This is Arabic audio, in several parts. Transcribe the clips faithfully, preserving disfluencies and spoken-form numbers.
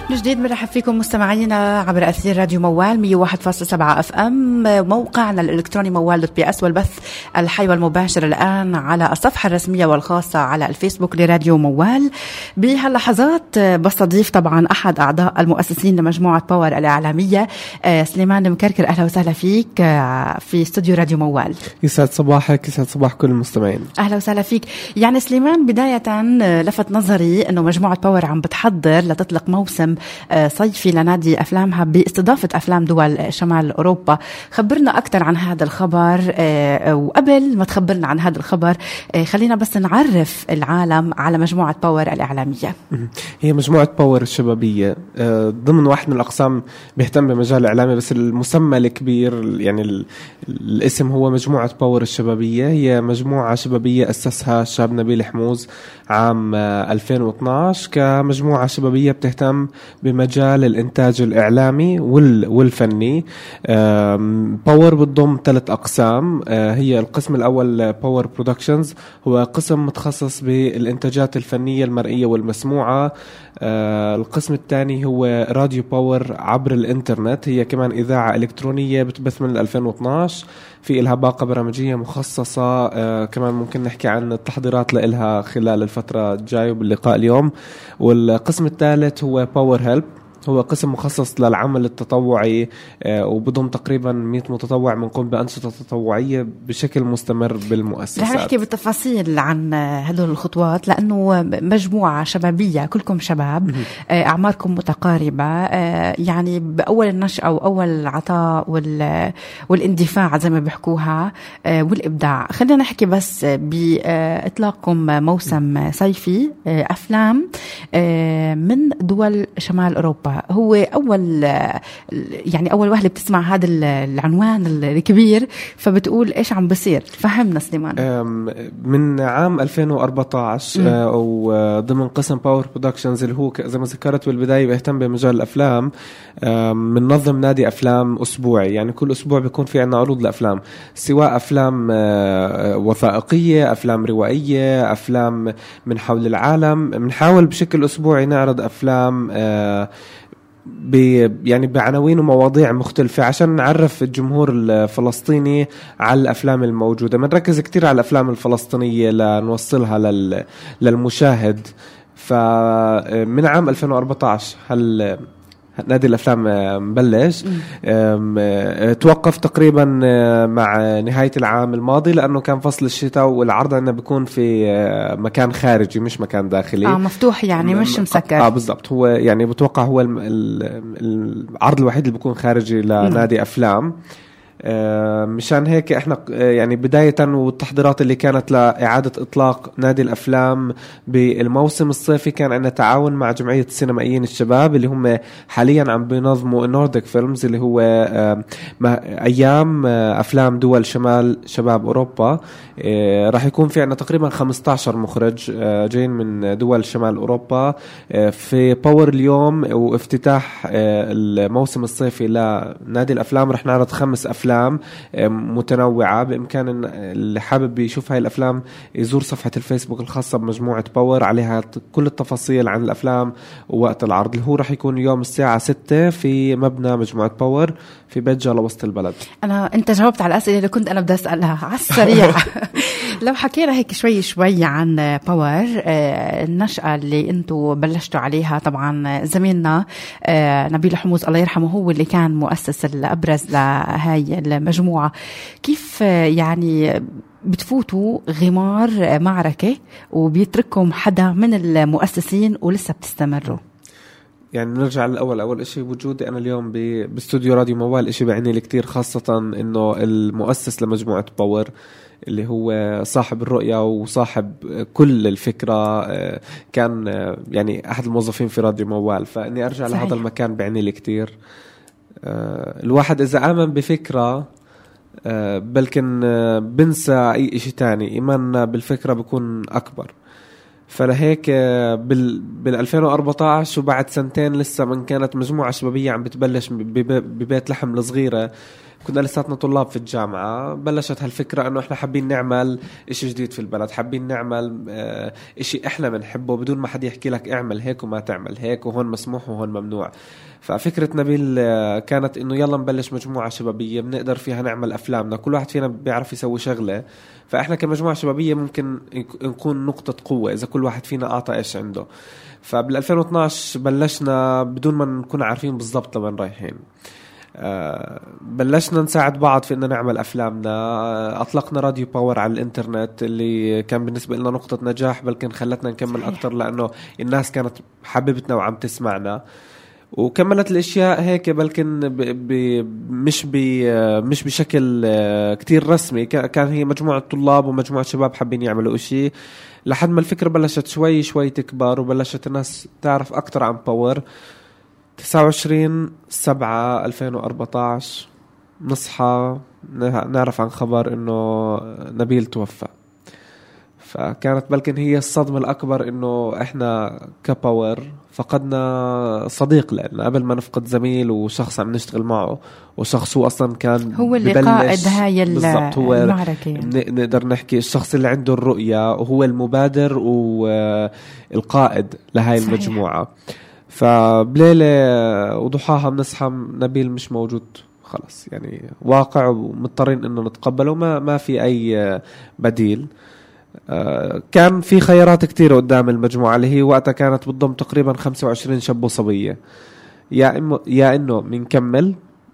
من جديد بنرحب فيكم مستمعينا عبر أثير راديو موال مية وواحد فاصلة سبعة اف ام، موقعنا الإلكتروني موال دوت بي اس، والبث الحي والمباشر الآن على الصفحة الرسمية والخاصة على الفيسبوك لراديو موال. بهاللحظات بستضيف طبعا أحد أعضاء المؤسسين لمجموعة باور الإعلامية، سليمان مكركر. أهلا وسهلا فيك في استوديو راديو موال. يسعد صباحك، يسعد صباح كل المستمعين. أهلا وسهلا فيك. يعني سليمان، بداية لفت نظري أنه مجموعة باور عم بتحضر لتطلق موسم صيفي لنادي أفلامها باستضافة أفلام دول شمال أوروبا. خبرنا أكثر عن هذا الخبر، وقبل ما تخبرنا عن هذا الخبر خلينا بس نعرف العالم على مجموعة باور الإعلامية. هي مجموعة باور الشبابية ضمن واحد من الأقسام بيهتم بمجال الإعلامي، بس المسمى الكبير يعني الاسم هو مجموعة باور الشبابية. هي مجموعة شبابية أسسها الشاب نبيل حموز عام ألفين واثناشر كمجموعة شبابية بتهتم بمجال الإنتاج الإعلامي والفني. باور بتضم ثلاث أقسام. هي القسم الأول باور برودكشنز، هو قسم متخصص بالإنتاجات الفنية المرئية والمسموعة. القسم الثاني هو راديو باور عبر الإنترنت، هي كمان إذاعة إلكترونية بتبث من ألفين واثناشر، في إلها باقة برامجية مخصصة. كمان ممكن نحكي عن التحضيرات لإلها خلال الفترة الجاية باللقاء اليوم. والقسم الثالث هو باور هيلب، هو قسم مخصص للعمل التطوعي، وبضم تقريبا مئة متطوع بنقوم بأنشطة تطوعية بشكل مستمر بالمؤسسات. رح نحكي بالتفاصيل عن هذول الخطوات، لأنه مجموعة شبابية، كلكم شباب، أعماركم متقاربة، يعني بأول النشأة وأول عطاء والاندفاع زي ما بيحكوها والإبداع. خلينا نحكي بس بإطلاقكم موسم صيفي أفلام من دول شمال أوروبا. هو أول يعني أول واحدة بتسمع هذا العنوان الكبير فبتقول إيش عم بصير؟ فهمنا سليمان. من عام ألفين وأربعة عشر وضمن قسم باور برودكشنز اللي هو زي ما ذكرت بالبداية بيهتم بمجال الأفلام. مننظم نادي أفلام أسبوعي، يعني كل أسبوع بيكون في عنا عروض لأفلام، سواء أفلام وثائقية، أفلام روائية، أفلام من حول العالم. بنحاول بشكل أسبوعي نعرض أفلام يعني بعناوين ومواضيع مختلفة عشان نعرف الجمهور الفلسطيني على الأفلام الموجودة. بنركز كتير على الأفلام الفلسطينية لنوصلها للمشاهد. فمن عام ألفين وأربعة عشر هل نادي الأفلام مبلش، توقف تقريبا مع نهاية العام الماضي لأنه كان فصل الشتاء، والعرض عندنا بيكون في مكان خارجي مش مكان داخلي. آه مفتوح يعني مش مسكر. آه بالضبط، هو يعني بتوقع هو العرض الوحيد اللي بيكون خارجي لنادي أفلام. آه مشان هيك احنا يعني بداية والتحضيرات اللي كانت لإعادة إطلاق نادي الأفلام بالموسم الصيفي كان عندنا تعاون مع جمعية السينمائيين الشباب اللي هم حاليا عم بينظموا نورديك فيلمز، اللي هو آه أيام آه أفلام دول شمال شباب أوروبا. آه راح يكون في عندنا تقريبا خمسة عشر مخرج آه جايين من دول شمال أوروبا آه في باور اليوم. وافتتاح آه الموسم الصيفي لنادي الأفلام رح نعرض خمس أفلام أفلام متنوعة. بإمكان اللي حابب يشوف هاي الأفلام يزور صفحة الفيسبوك الخاصة بمجموعة باور، عليها كل التفاصيل عن الأفلام ووقت العرض اللي هو رح يكون يوم الساعة ستة في مبنى مجموعة باور في بيت جالة وسط البلد. أنا أنت جاوبت على الأسئلة اللي كنت أنا بدي أسألها على السريع. لو حكينا هيك شوي شوي عن باور، النشأة اللي أنتوا بلشتوا عليها، طبعا زميلنا نبيل حموز الله يرحمه هو اللي كان مؤسس الأبرز لهاي المجموعة. كيف يعني بتفوتوا غمار معركة وبيترككم حدا من المؤسسين ولسه بتستمروا؟ يعني نرجع للأول. أول إشي وجودي أنا اليوم باستوديو راديو موال إشي بعني لي كتير، خاصة إنه المؤسس لمجموعة باور اللي هو صاحب الرؤية وصاحب كل الفكرة كان يعني أحد الموظفين في راديو موال. فإني أرجع صحيح. لهذا المكان بعني لي كتير. الواحد إذا آمن بفكرة بلكن بنسى أي إشي تاني، إيماننا بالفكرة بيكون أكبر. فلهيك بال بال ألفين وأربعة عشر وبعد سنتين لسه من كانت مجموعة شبابية عم بتبلش ببيت لحم الصغيرة، كنا لساتنا طلاب في الجامعة، بلشت هالفكرة أنه إحنا حابين نعمل إشي جديد في البلد، حابين نعمل إشي إحنا بنحبه بدون ما حد يحكي لك اعمل هيك وما تعمل هيك وهون مسموح وهون ممنوع. ففكرة نبيل كانت إنه يلا نبلش مجموعة شبابية بنقدر فيها نعمل أفلامنا، كل واحد فينا بيعرف يسوي شغلة، فإحنا كمجموعة شبابية ممكن نكون نقطة قوة إذا كل واحد فينا أعطى إيش عنده. فبال ألفين واثناشر بلشنا بدون ما نكون عارفين بالضبط لوين رايحين. أه بلشنا نساعد بعض في إننا نعمل أفلامنا. أه أطلقنا راديو باور على الإنترنت اللي كان بالنسبة لنا نقطة نجاح، بل كان خلتنا نكمل أكتر لأنه الناس كانت حبيبتنا وعم تسمعنا. وكملت الاشياء هيك بلكن ب ب مش ب مش بشكل كتير رسمي، كان هي مجموعه طلاب ومجموعه شباب حابين يعملوا اشي، لحد ما الفكره بلشت شوي شوي تكبر وبلشت الناس تعرف اكتر عن باور. تسعة وعشرين سبعة ألفين وأربعتاشر نصحى نعرف عن خبر انه نبيل توفى. فكانت بلكن هي الصدمة الأكبر إنه إحنا كباور فقدنا صديق لنا قبل ما نفقد زميل وشخص عم نشتغل معه، وشخص هو أصلا كان هو اللي قائد هاي المعركة. نقدر نحكي الشخص اللي عنده الرؤية وهو المبادر والقائد لهاي صحيح. المجموعة. فبليلة وضحاها بنصحى نبيل مش موجود خلاص، يعني واقع ومضطرين إنه نتقبله، ما ما في أي بديل. آه كان في خيارات كتيرة قدام المجموعة اللي هي وقتها كانت بتضم تقريبا خمسة وعشرين شاب وصبية، يا إنه يا إنه منكمل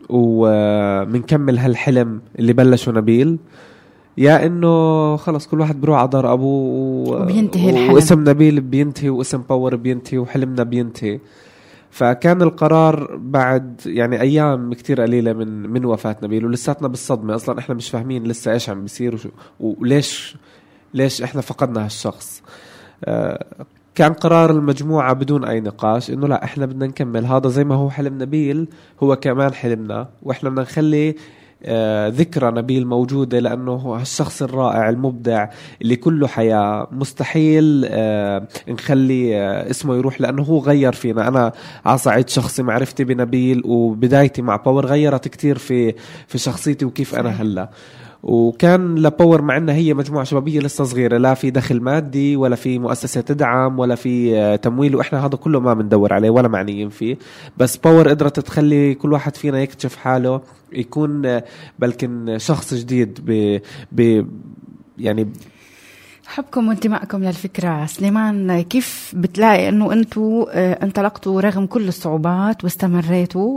ومنكمل هالحلم اللي بلشه نبيل، يا إنه خلص كل واحد بروح على دار أبوه وبينتهي الحلم، واسم نبيل بينتهي واسم باور بينتهي وحلمنا بينتهي. فكان القرار بعد يعني أيام كتير قليلة من من وفاة نبيل، ولساتنا بالصدمة أصلا، إحنا مش فاهمين لسه إيش عم بيصير وليش ليش إحنا فقدنا هالشخص. آه كان قرار المجموعة بدون أي نقاش إنه لا إحنا بدنا نكمل هذا زي ما هو حلم نبيل هو كمان حلمنا، وإحنا بدنا نخلي آه ذكرى نبيل موجودة، لأنه هو هالشخص الرائع المبدع اللي كله حياة، مستحيل آه نخلي آه اسمه يروح، لأنه هو غير فينا. أنا على صعيد شخصي معرفتي بنبيل وبدايتي مع باور غيرت كتير في في شخصيتي وكيف أنا هلا. وكان لباور مع انها هي مجموعة شبابية لسه صغيرة، لا في دخل مادي ولا في مؤسسة تدعم ولا في تمويل، واحنا هذا كله ما بندور عليه ولا معنيين فيه، بس باور قدرت تخلي كل واحد فينا يكتشف حاله، يكون بلكن شخص جديد ب ب يعني حبكم وانتمائكم للفكرة. سليمان، كيف بتلاقي انه انتوا انطلقتوا رغم كل الصعوبات واستمريتوا؟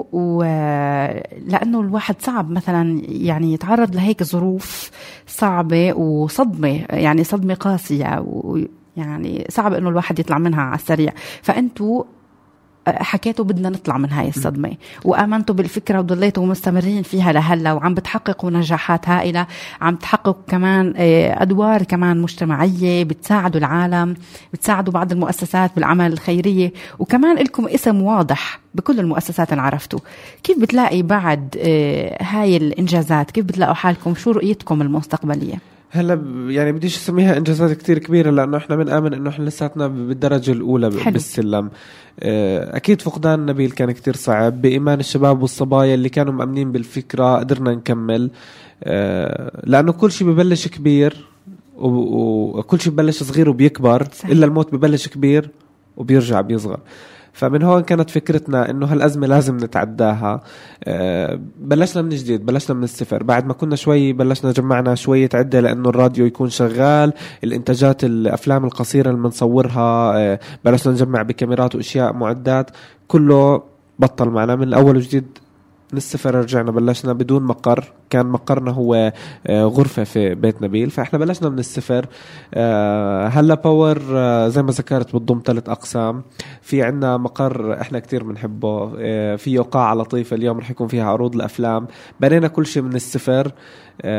ولانه الواحد صعب مثلا يعني يتعرض لهيك ظروف صعبة وصدمة، يعني صدمة قاسية، ويعني صعب انه الواحد يطلع منها على السريع، فانتوا حكيتوا بدنا نطلع من هاي الصدمة وآمنتوا بالفكرة وضليتوا مستمرين فيها لهلا، وعم بتحققوا نجاحات هائلة، عم تحققوا كمان أدوار كمان مجتمعية، بتساعدوا العالم، بتساعدوا بعض المؤسسات بالعمل الخيرية، وكمان لكم اسم واضح بكل المؤسسات اللي عرفتوا. كيف بتلاقي بعد هاي الإنجازات، كيف بتلاقوا حالكم؟ شو رؤيتكم المستقبلية؟ هلا يعني بديش اسميها انجازات كتير كبيره، لانه احنا بنآمن انه احنا لساتنا بالدرجه الاولى حلو. بالسلم. اكيد فقدان نبيل كان كتير صعب، بايمان الشباب والصبايا اللي كانوا مؤمنين بالفكره قدرنا نكمل، لانه كل شيء ببلش كبير وكل شيء ببلش صغير وبيكبر صحيح. الا الموت ببلش كبير وبيرجع بيصغر. فمن هون كانت فكرتنا إنه هالأزمة لازم نتعداها. أه بلشنا من جديد، بلشنا من الصفر، بعد ما كنا شوي بلشنا جمعنا شوية عدة لأنه الراديو يكون شغال، الإنتاجات الأفلام القصيرة اللي منصورها أه بلشنا نجمع بكاميرات وإشياء معدات، كله بطل معنا من الأول وجديد. من الصفر رجعنا، بلشنا بدون مقر، كان مقرنا هو غرفة في بيت نبيل، فإحنا بلشنا من الصفر. هلا باور زي ما ذكرت بتضم ثلاث أقسام، في عنا مقر إحنا كتير بنحبه، فيه قاعة لطيفة اليوم رح يكون فيها عروض الأفلام، بنينا كل شيء من الصفر.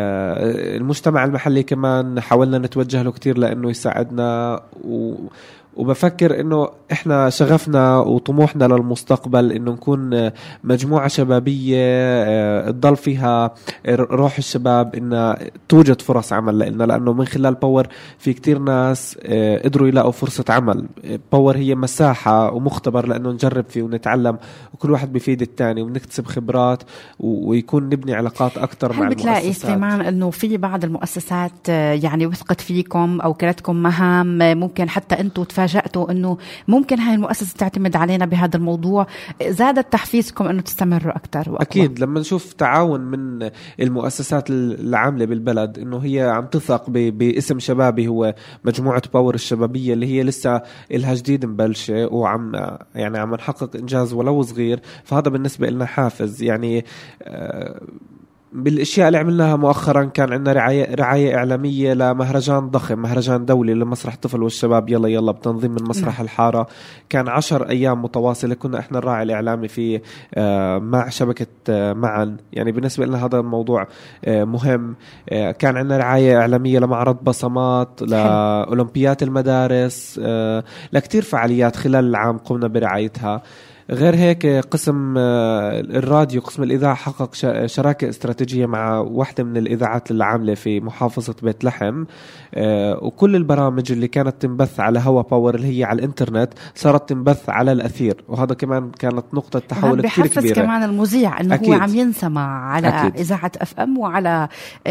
المجتمع المحلي كمان حاولنا نتوجه له كتير لأنه يساعدنا، و وبفكر إنه إحنا شغفنا وطموحنا للمستقبل إنه نكون مجموعة شبابية تضل فيها روح الشباب، إن توجد فرص عمل لنا، لأنه من خلال باور في كتير ناس قدروا يلاقوا فرصة عمل. باور هي مساحة ومختبر لأنه نجرب فيه ونتعلم، وكل واحد بيفيد التاني ونكتسب خبرات ويكون نبني علاقات أكتر مع المؤسسات. هل بتلاقي سليمان إنه في بعض المؤسسات يعني وثقت فيكم أو كلتكم مهام، ممكن حتى أنتوا تفاجأتوا إنه ممكن هاي المؤسسة تعتمد علينا بهذا الموضوع، زادت تحفيزكم إنه تستمروا أكتر وأقوى؟ أكيد، لما نشوف تعاون من المؤسسات العاملة بالبلد إنه هي عم تثق باسم شبابي هو مجموعة باور الشبابية اللي هي لسه إلها جديد مبلشة وعم يعني عم نحقق إنجاز ولو صغير، فهذا بالنسبة لنا حافز. يعني آه بالاشياء اللي عملناها مؤخرا كان عندنا رعايه رعايه اعلاميه لمهرجان ضخم، مهرجان دولي لمسرح الطفل والشباب يلا يلا بتنظيم من مسرح الحارة. كان عشر ايام متواصله كنا احنا الراعي الاعلامي فيه مع شبكه معا. يعني بالنسبه لنا هذا الموضوع مهم. كان عندنا رعايه اعلاميه لمعرض بصمات، لاولمبيات المدارس، لكتير فعاليات خلال العام قمنا برعايتها. غير هيك قسم الراديو، قسم الإذاعة حقق شراكة استراتيجية مع واحدة من الإذاعات العاملة في محافظة بيت لحم، وكل البرامج اللي كانت تنبث على هوا باور اللي هي على الإنترنت صارت تنبث على الأثير، وهذا كمان كانت نقطة تحول كتير كبيرة. بحفز كمان المذيع إنه أكيد. هو عم ينسمع على أكيد. إذاعة أف أم وعلى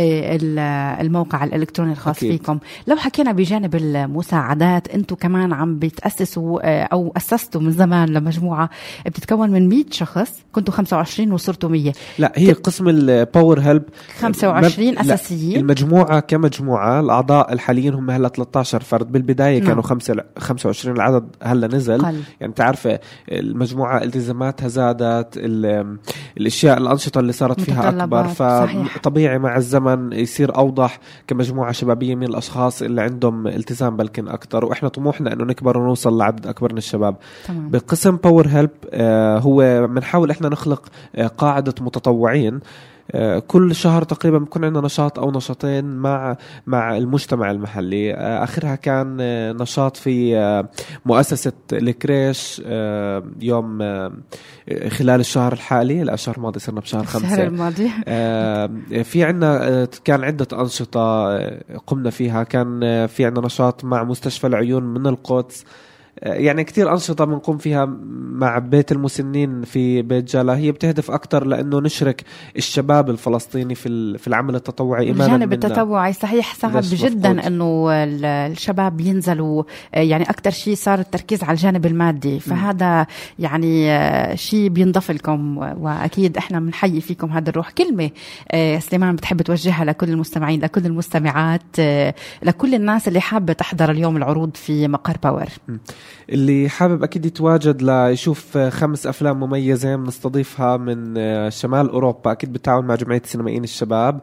الموقع الإلكتروني الخاص أكيد. فيكم. لو حكينا بجانب المساعدات، أنتوا كمان عم بتأسسوا أو أسستوا من زمان لمجموعة بتتكون من مية شخص، كنتوا خمسة وعشرين وصرتوا مية. لا، هي ت... قسم الباور هيلب خمسة وعشرين أساسيين. المجموعة كمجموعة الأعضاء الحاليين هم هلا ثلاثة عشر فرد، بالبداية كانوا خمسة خمسة وعشرين، العدد هلا نزل قل. يعني تعرف المجموعة التزاماتها زادت، الأشياء الأنشطة اللي صارت فيها أكبر، فطبيعي مع الزمن يصير أوضح كمجموعة شبابية من الأشخاص اللي عندهم التزام بلكن أكتر، وإحنا طموحنا إنه نكبر ونوصل لعدد أكبر من الشباب. تمام. بقسم باور هيلب آه هو بنحاول إحنا نخلق آه قاعدة متطوعين. آه كل شهر تقريبا بيكون عندنا نشاط أو نشاطين مع مع المجتمع المحلي. آه آخرها كان آه نشاط في آه مؤسسة الكريش آه يوم آه خلال الشهر الحالي، لا الشهر الماضي صرنا بشهر خمسة الشهر الماضي. آه في عندنا آه كان عدة أنشطة آه قمنا فيها. كان آه في عندنا نشاط مع مستشفى العيون من القدس. يعني كتير أنشطة بنقوم فيها مع بيت المسنين في بيت جالا، هي بتهدف أكتر لأنه نشرك الشباب الفلسطيني في في العمل التطوعي. الجانب التطوعي صحيح صعب جدا إنه الشباب ينزلوا، يعني أكتر شيء صار التركيز على الجانب المادي، فهذا م. يعني شيء بينضاف لكم، وأكيد إحنا بنحيي فيكم هذا الروح. كلمة سليمان بتحب توجهها لكل المستمعين، لكل المستمعات، لكل الناس اللي حابة تحضر اليوم العروض في مقر باور؟ م. اللي حابب أكيد يتواجد ليشوف خمس أفلام مميزة بنستضيفها من شمال أوروبا، أكيد بالتعاون مع جمعية سينمائيين الشباب.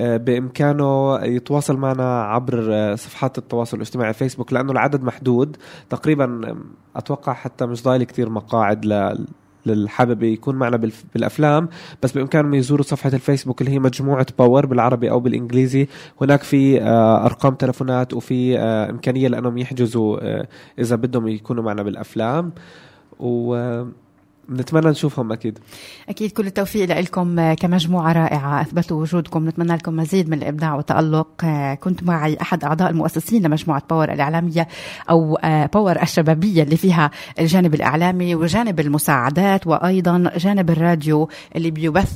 بإمكانه يتواصل معنا عبر صفحات التواصل الاجتماعي فيسبوك، لأنه العدد محدود تقريبا، أتوقع حتى مش ضايل كتير مقاعد ل للحابب يكون معنا بالأفلام، بس بإمكانهم يزوروا صفحة الفيسبوك اللي هي مجموعة باور بالعربي أو بالإنجليزي. هناك في أرقام تلفونات وفي إمكانية لأنهم يحجزوا إذا بدهم يكونوا معنا بالأفلام، و نتمنى نشوفهم. أكيد أكيد كل التوفيق لكم كمجموعة رائعة، أثبتوا وجودكم، نتمنى لكم مزيد من الإبداع والتألق. كنت معي أحد أعضاء المؤسسين لمجموعة باور الإعلامية أو باور الشبابية اللي فيها الجانب الإعلامي وجانب المساعدات وأيضا جانب الراديو اللي بيبث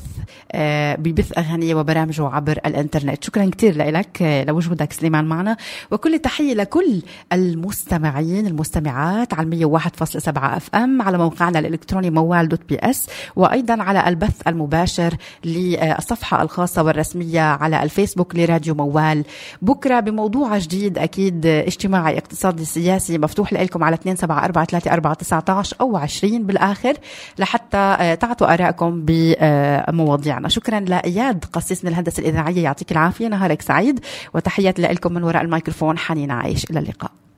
بيبث أغاني وبرامجه عبر الإنترنت. شكرا كتير لك لوجودك سليمان معنا، وكل تحية لكل المستمعين المستمعات على مية وواحد فاصلة سبعة أف أم، على موقعنا الإلكتروني موال دوت بي اس، وأيضا على البث المباشر للصفحة الخاصة والرسمية على الفيسبوك لراديو موال. بكرة بموضوع جديد أكيد اجتماعي اقتصادي سياسي مفتوح لكم على اثنين سبعة أربعة ثلاثة أربعة تسعة عشر أو عشرين بالآخر لحتى تعطوا آرائكم بمواضيعنا. شكرا لإياد قسيس من الهندسة الإذاعية، يعطيك العافية، نهارك سعيد، وتحيات لكم من وراء الميكروفون حنين عايش. إلى اللقاء.